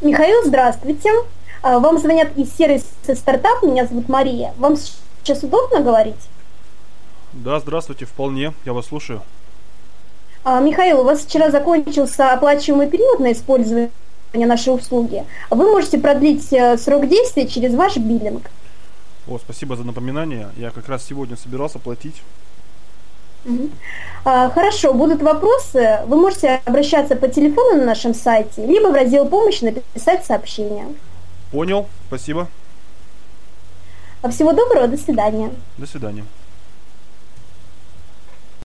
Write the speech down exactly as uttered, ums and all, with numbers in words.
Михаил, здравствуйте. А, Вам звонят из сервиса стартап. Меня зовут Мария. Вам сейчас удобно говорить? Да, здравствуйте, вполне, я вас слушаю. А, Михаил, у вас вчера закончился оплачиваемый период на использование нашей услуги. Вы можете продлить э, срок действия через ваш биллинг. О, спасибо за напоминание. Я как раз сегодня собирался платить. Мгм. А, Хорошо, будут вопросы. Вы можете обращаться по телефону на нашем сайте, либо в раздел «Помощь» написать сообщение. Понял, спасибо. А, Всего доброго, до свидания. До свидания.